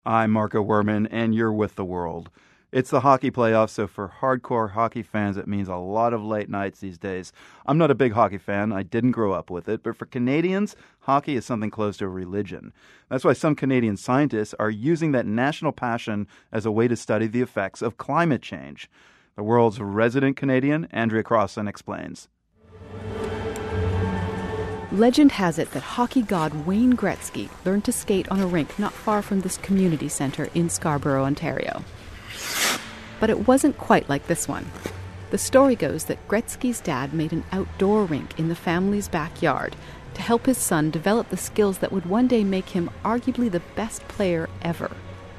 I'm Marco Werman, and you're with the world. It's the hockey playoffs, so for hardcore hockey fans, it means a lot of late nights these days. I'm not a big hockey fan. I didn't grow up with it. But for Canadians, hockey is something close to a religion. That's why some Canadian scientists are using that national passion as a way to study the effects of climate change. The world's resident Canadian, Andrea Crossan, explains. Legend has it that hockey god Wayne Gretzky learned to skate on a rink not far from this community centre in Scarborough, Ontario. But it wasn't quite like this one. The story goes that Gretzky's dad made an outdoor rink in the family's backyard to help his son develop the skills that would one day make him arguably the best player ever.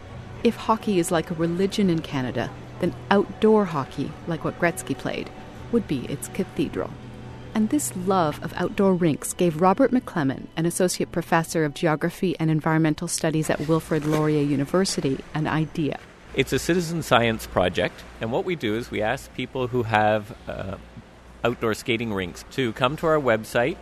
If hockey is like a religion in Canada, then outdoor hockey, like what Gretzky played, would be its cathedral. And this love of outdoor rinks gave Robert McClellan, an associate professor of geography and environmental studies at Wilfrid Laurier University, an idea. It's a citizen science project, and what we do is we ask people who have outdoor skating rinks to come to our website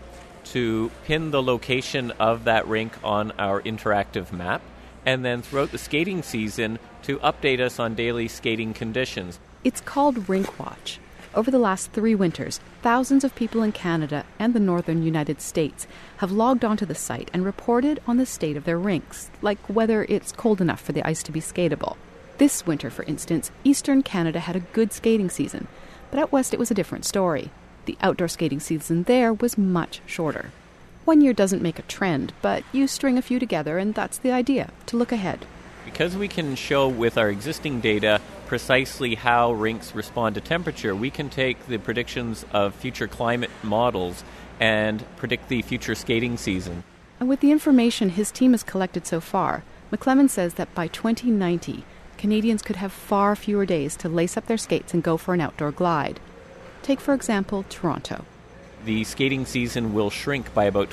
to pin the location of that rink on our interactive map, and then throughout the skating season to update us on daily skating conditions. It's called Rink Watch. Over the last 3 winters, thousands of people in Canada and the northern United States have logged onto the site and reported on the state of their rinks, like whether it's cold enough for the ice to be skatable. This winter, for instance, Eastern Canada had a good skating season, but out west it was a different story. The outdoor skating season there was much shorter. 1 year doesn't make a trend, but you string a few together and that's the idea, to look ahead. Because we can show with our existing data precisely how rinks respond to temperature, we can take the predictions of future climate models and predict the future skating season. And with the information his team has collected so far, McClellan says that by 2090, Canadians could have far fewer days to lace up their skates and go for an outdoor glide. Take, for example, Toronto. The skating season will shrink by about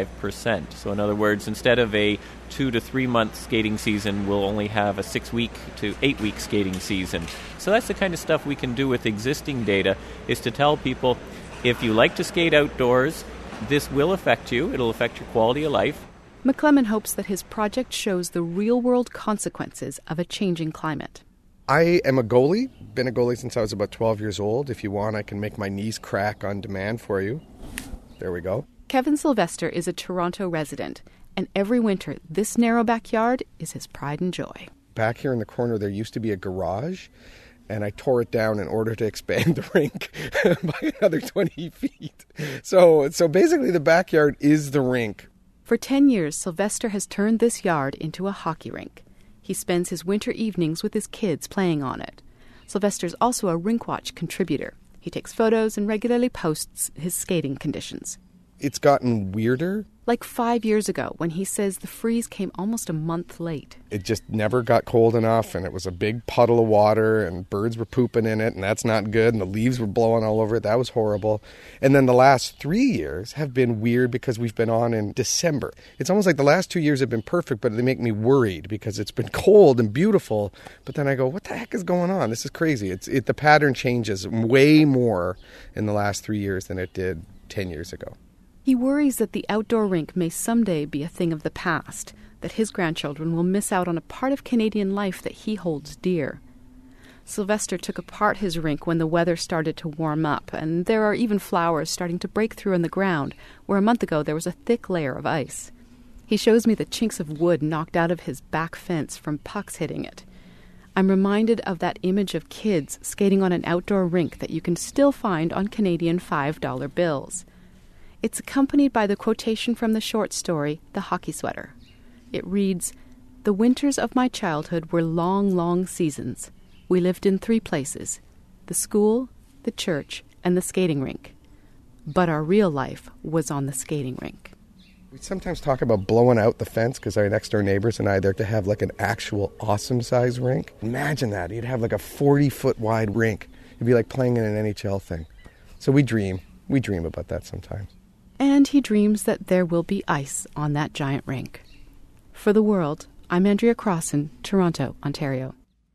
25%. So in other words, instead of a 2 to 3 month skating season, we'll only have a 6-week to 8-week skating season. So that's the kind of stuff we can do with existing data, is to tell people, if you like to skate outdoors, this will affect you. It'll affect your quality of life. McClellan hopes that his project shows the real-world consequences of a changing climate. I am a goalie. Been a goalie since I was about 12 years old. If you want, I can make my knees crack on demand for you. There we go. Kevin Sylvester is a Toronto resident, and every winter, this narrow backyard is his pride and joy. Back here in the corner, there used to be a garage, and I tore it down in order to expand the rink by another 20 feet. So basically, the backyard is the rink. For 10 years, Sylvester has turned this yard into a hockey rink. He spends his winter evenings with his kids playing on it. Sylvester's also a Rink Watch contributor. He takes photos and regularly posts his skating conditions. It's gotten weirder. Like 5 years ago, when he says the freeze came almost a month late. It just never got cold enough, and it was a big puddle of water, and birds were pooping in it, and that's not good, and the leaves were blowing all over it. That was horrible. And then the last 3 years have been weird because we've been on in December. It's almost like the last 2 years have been perfect, but they make me worried because it's been cold and beautiful. But then I go, what the heck is going on? This is crazy. The pattern changes way more in the last 3 years than it did 10 years ago. He worries that the outdoor rink may someday be a thing of the past, that his grandchildren will miss out on a part of Canadian life that he holds dear. Sylvester took apart his rink when the weather started to warm up, and there are even flowers starting to break through in the ground, where a month ago there was a thick layer of ice. He shows me the chinks of wood knocked out of his back fence from pucks hitting it. I'm reminded of that image of kids skating on an outdoor rink that you can still find on Canadian $5 bills. It's accompanied by the quotation from the short story, The Hockey Sweater. It reads, "The winters of my childhood were long, long seasons. We lived in 3 places, the school, the church, and the skating rink. But our real life was on the skating rink." We sometimes talk about blowing out the fence because our next door neighbors and I there to have like an actual awesome size rink. Imagine that. You'd have like a 40-foot wide rink. It'd be like playing in an NHL thing. So we dream about that sometimes. And he dreams that there will be ice on that giant rink. For The World, I'm Andrea Crossan, Toronto, Ontario.